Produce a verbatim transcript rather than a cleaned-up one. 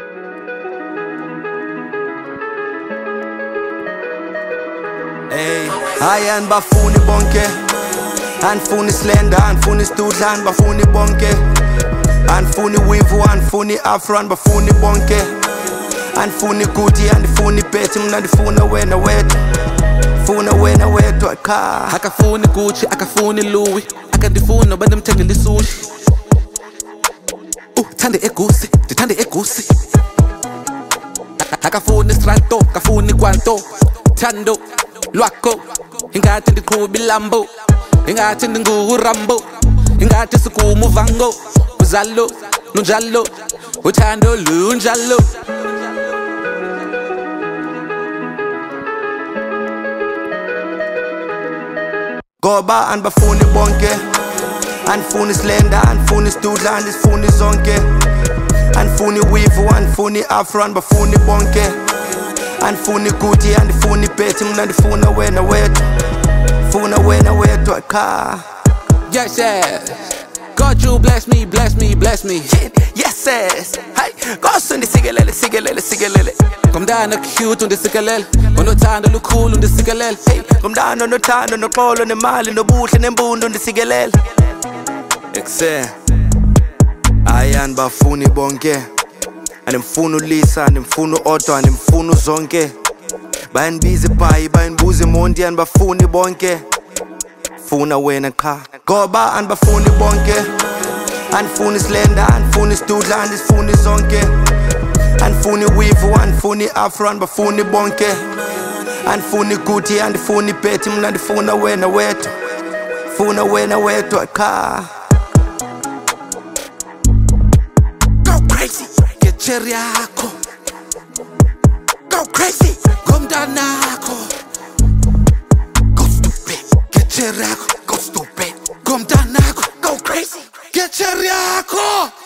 Hey, hayi anibafuni bonke, anifuni slender, anifuni studla, anibafuni bonke, anifuni wivu, anifuni afro, anibafuni bonke, anifuni Gucci, anifuni Betty, mna ndifuna wena wedwa, funa wena wedwa ka. Akafuni Gucci, akafuni Louis, akandifuna bandimthengele isushi. Uh, thande egusi, ndithande egusi. Akafuni strato, akafuni kwanto, thando lwakho, ingathi ndiqhuba ilambo, ingathi ndinguRambo, ingathi sikuma uvango, uzalo nunjalo, uthando lunjalo. Ngoba anibafuni bonke, anifuni slender, anifuni studla, anifuni zonke, anifuni wivu, anifuni afro, anibafuni bonke, anifuni Gucci, anifuni Betty, mna ndifuna wena wedwa, funa wena wedwa ka. Yes, yes. God, you bless me, bless me, bless me. Yes, yes. Hey, Gosu ndisikelele, sikelele, sikelele. Ngomntana cute undisikelele, unothando lukhulu undisikelele. Hey, ngomntana onothando noxolo nemali nobuhle nembundo undisikelele. Ekse. Hayi anibafuni bonke, animfuna uLisa, animfuna uOdwa, animfuna uzonke. Bayanibiza ibhayi, bayanibuza imonti, anibafuni bonke, funa wena qha. Ngoba anibafuni bonke, anifuni slender, anifuni studla, anifuni zonke, anifuni wivu, anifuni afro, anibafuni bonke, anifuni Gucci, anifuni Betty, mna ndifuna wena wedwa, funa wena wedwa qha. Go crazy, get cherry yakho. Go crazy, ngomntanakho. Go stupid, get cherry yakho. Go stupid, ngomntanakho. Go crazy, get cherry yakho.